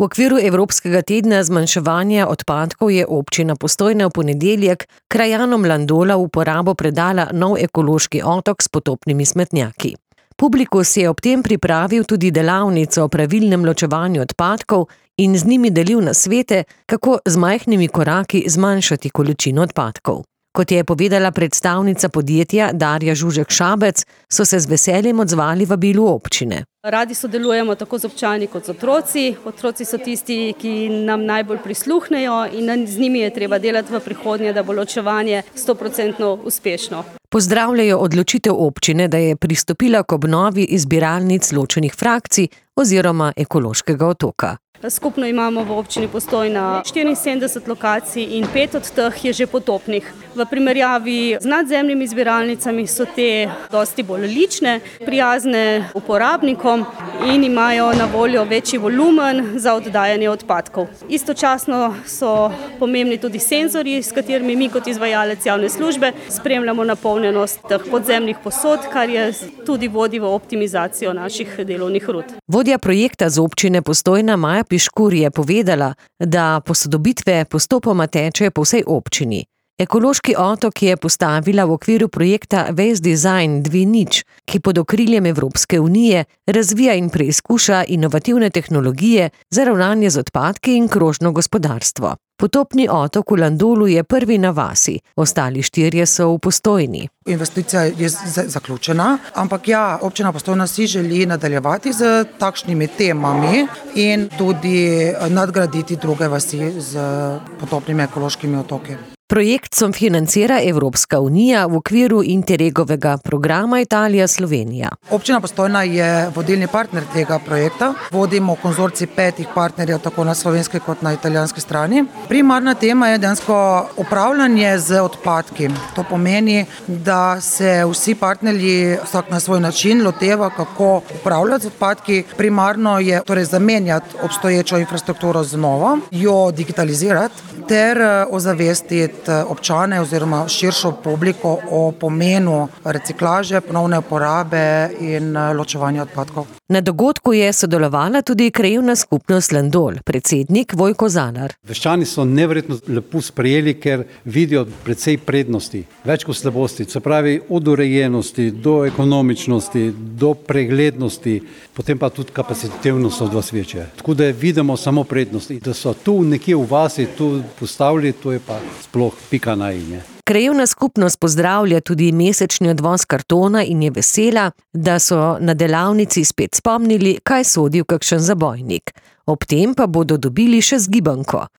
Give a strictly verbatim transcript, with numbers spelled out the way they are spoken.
V okviru Evropskega tedna zmanjševanja odpadkov je občina Postojna v ponedeljek krajanom Landola v uporabo predala nov ekološki otok s potopnimi smetnjaki. Publikus je ob tem pripravil tudi delavnico o pravilnem ločevanju odpadkov in z njimi delil nasvete, kako z majhnimi koraki zmanjšati količino odpadkov. Kot je povedala predstavnica podjetja Darja Žužek-Šabec, so se z veseljem odzvali vabilu občine. Radi sodelujemo tako z občani kot z otroci. Otroci so tisti, ki nam najbolj prisluhnejo in z njimi je treba delati v prihodnje, da bo ločevanje sto procentno uspešno. Pozdravljajo odločitev občine, da je pristopila k obnovi izbiralnic ločenih frakcij oziroma ekološkega otoka. Skupno imamo v občini Postojna štiriinsedemdeset lokacij in pet od teh je že potopnih. V primerjavi z nadzemnimi zbiralnicami so te dosti bolj lične, prijazne uporabnikom in imajo na voljo večji volumen za oddajanje odpadkov. Istočasno so pomembni tudi senzorji, s katerimi mi kot izvajalec javne službe spremljamo napolnjenost teh podzemnih posod, kar je tudi vodi v optimizacijo naših delovnih rut. Vodja projekta z občine Postojna Maja Piškur je povedala, da posodobitve postopoma tečejo po vsej občini. Ekološki otok je postavila v okviru projekta Waste Design dve nič, ki pod okriljem Evropske unije razvija in preizkuša inovativne tehnologije za ravnanje z odpadki in krožno gospodarstvo. Potopni otok v Landolu je prvi na vasi, ostali štirje so v Postojni. Investicija je zaključena, ampak ja, občina Postojna si želi nadaljevati z takšnimi temami in tudi nadgraditi druge vasi z potopnimi ekološkimi otoki. Projekt sofinancira Evropska unija v okviru Interregovega programa Italija-Slovenija. Občina Postojna je vodilni partner tega projekta. Vodimo konzorcij petih partnerjev tako na slovenski kot na italijanski strani. Primarna tema je dejansko upravljanje z odpadki. To pomeni, da se vsi partnerji vsak na svoj način loteva, kako upravljati z odpadki. Primarno je torej zamenjati obstoječo infrastrukturo z novo, jo digitalizirati ter ozavestiti občane oziroma širšo publiko o pomenu reciklaže, ponovne uporabe in ločevanja odpadkov. Na dogodku je sodelovala tudi krajevna skupnost Landol, predsednik Vojko Zalar. Vaščani so neverjetno lepo sprejeli, ker vidijo precej prednosti, več kot slabosti, se pravi od urejenosti do ekonomičnosti, do preglednosti, potem pa tudi kapacitevnost od vas večje. Tako da vidimo samo prednosti, da so tu nekje v vasi tu postavili, to je pa sploh pika na i. Krajevna skupnost pozdravlja tudi mesečni odvoz kartona in je vesela, da so na delavnici spet spomnili, kaj sodi v kakšen zabojnik. Ob tem pa bodo dobili še zgibanko.